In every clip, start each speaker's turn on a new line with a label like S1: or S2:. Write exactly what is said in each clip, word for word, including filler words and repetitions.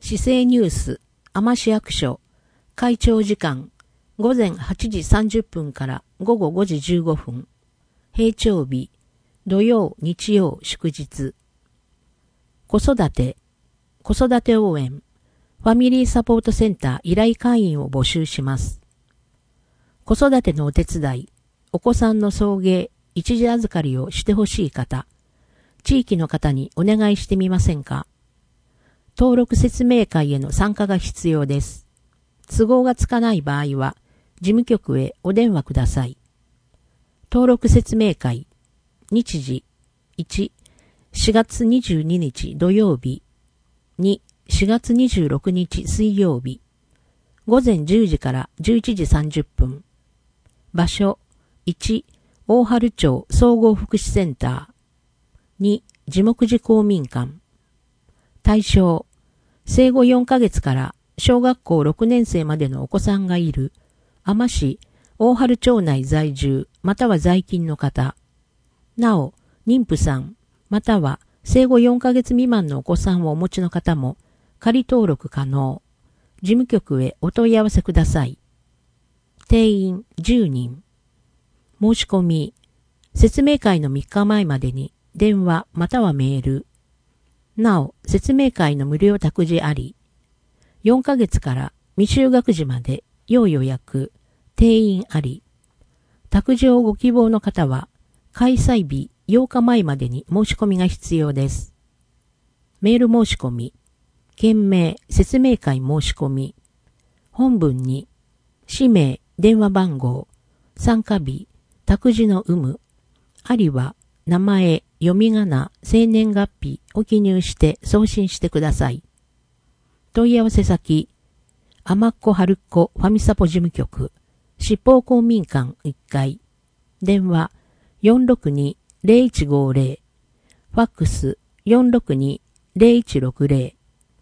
S1: 市政ニュース、天市役所、会長時間、午前はちじさんじゅっぷんから午後ごじじゅうごふん。平朝日、土曜、日曜、祝日。子育て、子育て応援、ファミリーサポートセンター依頼会員を募集します。子育てのお手伝い、お子さんの送迎、一時預かりをしてほしい方、地域の方にお願いしてみませんか？登録説明会への参加が必要です。都合がつかない場合は、事務局へお電話ください。登録説明会、日時、いち、しがつにじゅうににち土曜日、に、しがつにじゅうろくにち水曜日、午前じゅうじからじゅういちじさんじゅっぷん。場所、いち、大春町総合福祉センター、に、地木寺公民館。対象、生後よんかげつから小学校ろくねんせいまでのお子さんがいる、天市大春町内在住または在勤の方。なお、妊婦さん、または生後よんかげつ未満のお子さんをお持ちの方も仮登録可能。事務局へお問い合わせください。定員じゅうにん。申し込み、説明会のみっかまえまでに電話またはメール。なお、説明会の無料託児あり。よんかげつから未就学児まで要予約、定員あり。託児をご希望の方は、開催日ようかまえまでに申し込みが必要です。メール申し込み、件名、説明会申し込み、本文に、氏名、電話番号、参加日、託児の有無、ありは、名前、読み仮名、生年月日を記入して送信してください。問い合わせ先、天っ子春っ子ファミサポ事務局、七宝公民館いっかい、電話 よんろくにーぜろいちごぜろ、ファックス よんろくにーぜろいちろくぜろ、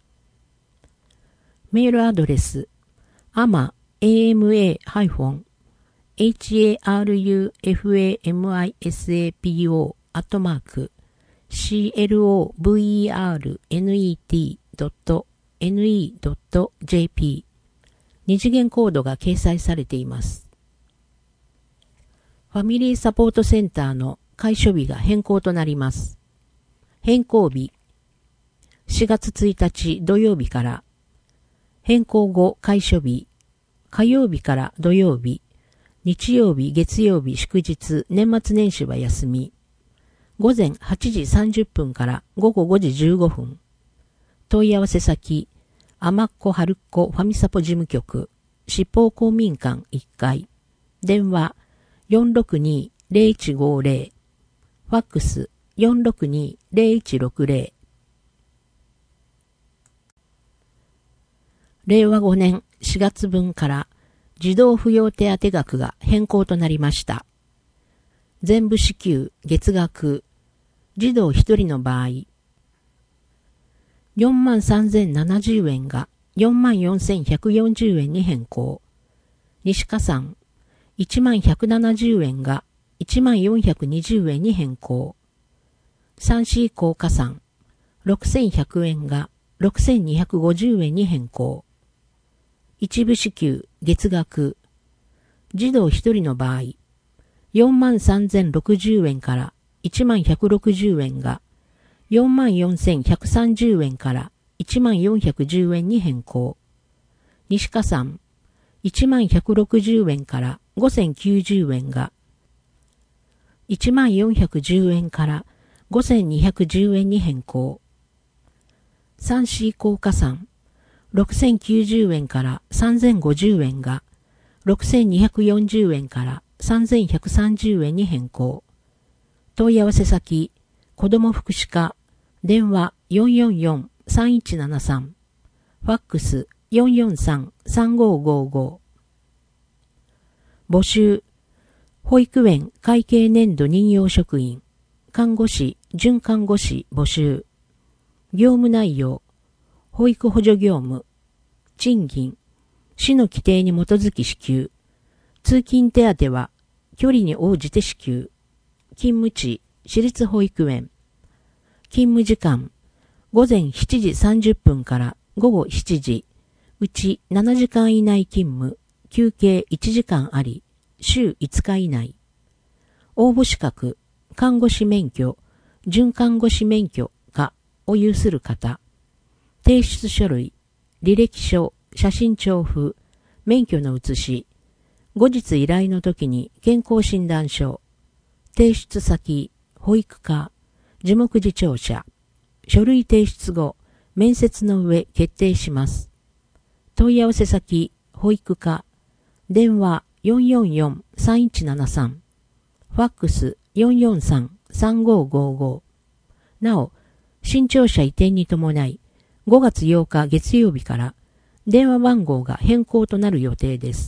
S1: メールアドレス、アマ、エーエムエー ハイフン、エイチエーアールユーエフエーエムアイエスエーピーオー アットマーク、シーエルオーブイイーアールエヌイーティードットエヌイードットジェーピー 二次元コードが掲載されています。ファミリーサポートセンターの開所日が変更となります。変更日、しがつついたち土曜日から、変更後開所日、火曜日から土曜日、日曜日、月曜日、祝日、年末年始は休み。午前はちじさんじゅっぷんから午後ごじじゅうごふん。問い合わせ先、天っ子春っ子ファミサポ事務局、七宝公民館いっかい。電話 よんろくにーぜろいちごぜろ。ファックス よんろくにーぜろいちろくぜろ。れいわごねんしがつぶんから児童扶養手当額が変更となりました。全部支給月額、児童ひとりの場合、よんまんさんぜんななじゅうえんがよんまんよんせんひゃくよんじゅうえんに変更。西加算、いちまんひゃくななじゅうえんがいちまんよんひゃくにじゅうえんに変更。三子以降加算、ろくせんひゃくえんがろくせんにひゃくごじゅうえんに変更。一部支給月額、児童ひとりの場合、よんまんさんぜんろくじゅうえんからいちまんひゃくろくじゅうえんがよんまんよんせんひゃくさんじゅうえんからいちまんよんひゃくじゅうえんに変更。西加算、いちまんひゃくろくじゅうえんからごせんきゅうじゅうえんがいちまんよんひゃくじゅうえんからごせんにひゃくじゅうえんに変更。三子以降加算、ろくせんきゅうじゅうえんからさんぜんごじゅうえんがろくせんにひゃくよんじゅうえんからさんぜんひゃくさんじゅうえんに変更。問い合わせ先、子ども福祉課、電話 よんよんよんさんいちななさん、ファックス よんよんさんさんごごご。募集、保育園会計年度任用職員、看護師、準看護師募集。業務内容、保育補助業務、賃金、市の規定に基づき支給。通勤手当は、距離に応じて支給。勤務地、私立保育園。勤務時間、午前しちじさんじゅっぷんからごごしちじ、うちななじかん以内勤務、休憩いちじかんあり、週いつか以内。応募資格、看護師免許、准看護師免許かを有する方。提出書類、履歴書、写真調布、免許の写し、後日依頼の時に健康診断書、提出先、保育課、樹木事庁舎、書類提出後、面接の上決定します。問い合わせ先、保育課、電話 よんよんよんさんいちななさん、ファックス よんよんさんさんごごご。なお、新庁舎移転に伴い、ごがつようか月曜日から電話番号が変更となる予定です。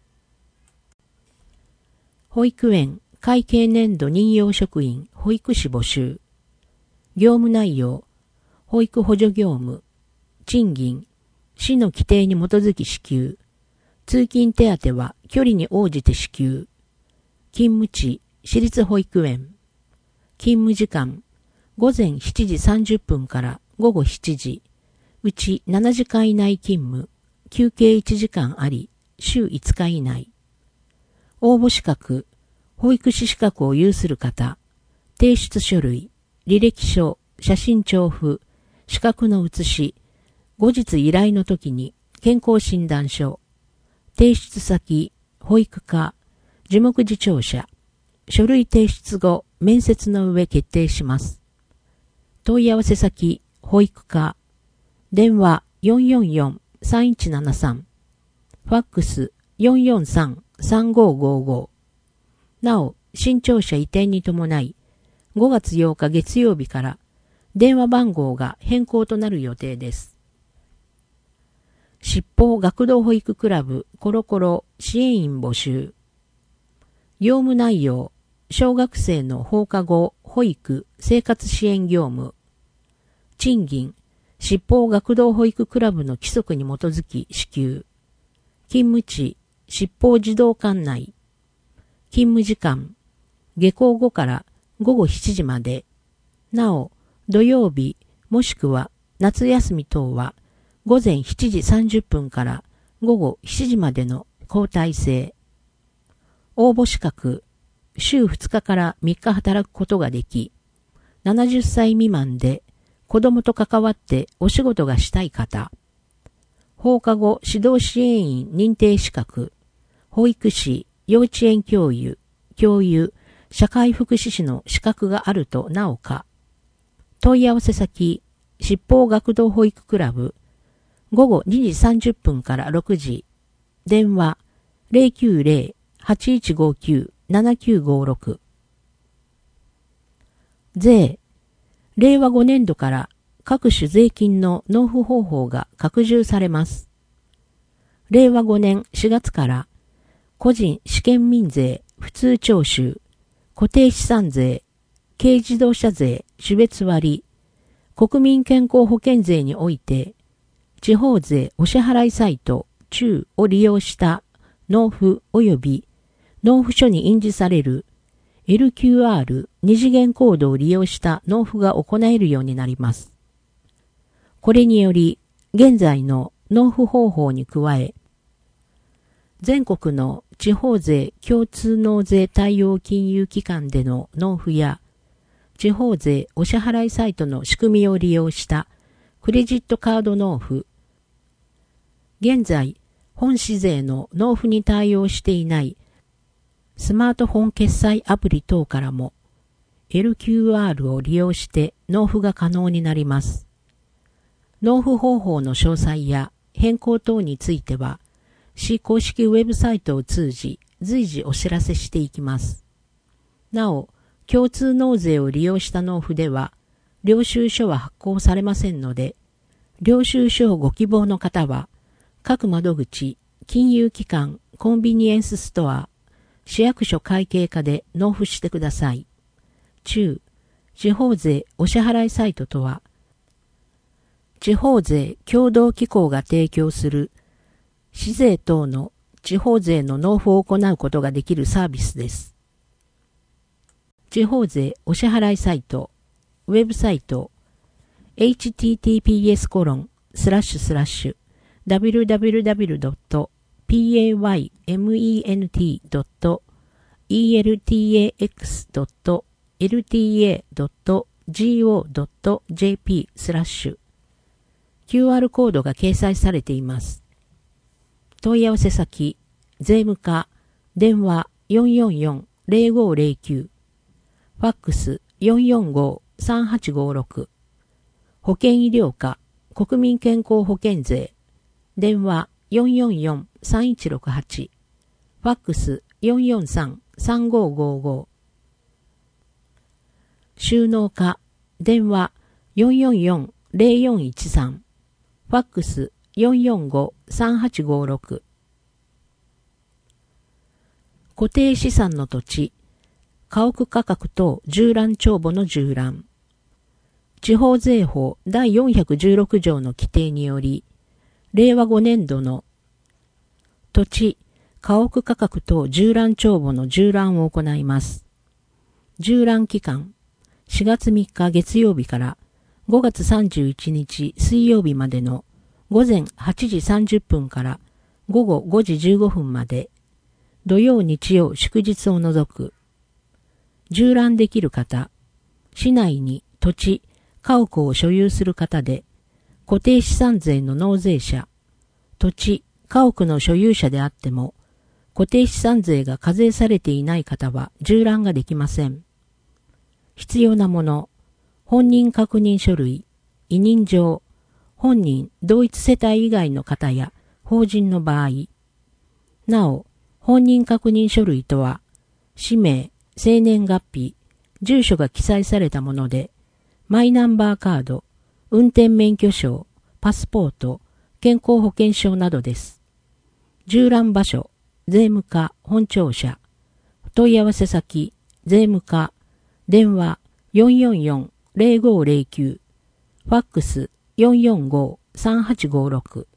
S1: 保育園会計年度任用職員保育士募集。業務内容、保育補助業務、賃金、市の規定に基づき支給。通勤手当は距離に応じて支給。勤務地、私立保育園。勤務時間、ごぜんしちじさんじゅっぷんからごごしちじ。うちななじかん以内勤務、休憩いちじかんあり、週いつか以内。応募資格、保育士資格を有する方、提出書類、履歴書、写真調布、資格の写し、後日依頼の時に健康診断書、提出先、保育課、樹木事庁舎、書類提出後、面接の上決定します。問い合わせ先、保育課、電話 よんよんよんさんいちななさん、ファックス よんよんさんさんごごご。なお、新庁舎移転に伴い、ごがつようか月曜日から電話番号が変更となる予定です。七宝学童保育クラブコロコロ支援員募集。業務内容、小学生の放課後保育生活支援業務。賃金、七宝学童保育クラブの規則に基づき支給。勤務地、七宝児童館内。勤務時間、下校後からごごしちじまで。なお、土曜日もしくは夏休み等はごぜんしちじさんじゅっぷんからごごしちじまでの交代制。応募資格、週ふつかからみっか働くことができ、ななじゅっさい未満で子供と関わってお仕事がしたい方、放課後指導支援員認定資格、保育士、幼稚園教諭、教諭、社会福祉士の資格があるとなおか、問い合わせ先、七宝学童保育クラブ、ごごにじさんじゅっぷんからろくじ、電話 ゼロきゅうゼロ はちいちごきゅう ななきゅうごろく。税、れいわごねんどから各種税金の納付方法が拡充されます。れいわごねんしがつから個人試験民税、普通徴収、固定資産税、軽自動車税、種別割、国民健康保険税において、地方税お支払いサイト、中を利用した納付及び納付書に印字される エルキューアール 二次元コードを利用した納付が行えるようになります。これにより、現在の納付方法に加え、全国の地方税共通納税対応金融機関での納付や、地方税お支払いサイトの仕組みを利用したクレジットカード納付、現在、本市税の納付に対応していないスマートフォン決済アプリ等からも エルキューアール を利用して納付が可能になります。納付方法の詳細や変更等については、市公式ウェブサイトを通じ随時お知らせしていきます。なお、共通納税を利用した納付では、領収書は発行されませんので、領収書をご希望の方は、各窓口、金融機関、コンビニエンスストア、市役所会計課で納付してください。中、地方税お支払いサイトとは、地方税協同機構が提供する市税等の地方税の納付を行うことができるサービスです。地方税お支払いサイト、ウェブサイト、エイチティーティーピーエスコロンスラッシュスラッシュ ダブリューダブリューダブリュードットペイメントドットイーエルティーエーエックスドットエルティーエードットゴードットジェーピー スラッシュ キューアール コードが掲載されています。問い合わせ先、税務課、電話 よんよんよん ゼロごゼロきゅう、ファックス よんよんご さんはちごろく、保険医療課、国民健康保険税、電話 よんよんよん さんいちろくはち、ファックス よんよんさん さんごごご、収納課、電話 よんよんよん ゼロよんいちさん、ファックス よんよんご さんはちごろく、固定資産の土地、家屋価格等縦覧帳簿の縦覧。地方税法だいよんひゃくじゅうろく条の規定により、れいわごねんどの土地、家屋価格等縦覧帳簿の縦覧を行います。縦覧期間、しがつみっか月曜日からごがつさんじゅういちにち水曜日までの午前はちじさんじゅっぷんから午後ごじじゅうごふんまで、土曜日曜祝日を除く。縦覧できる方、市内に土地、家屋を所有する方で、固定資産税の納税者、土地、家屋の所有者であっても、固定資産税が課税されていない方は縦覧ができません。必要なもの、本人確認書類、委任状、本人同一世帯以外の方や法人の場合、なお、本人確認書類とは、氏名、生年月日、住所が記載されたもので、マイナンバーカード、運転免許証、パスポート、健康保険証などです。縦覧場所、税務課本庁舎、問い合わせ先、税務課、電話 よんよんよん ゼロごゼロきゅう、ファックス よんよんご さんはちごろく。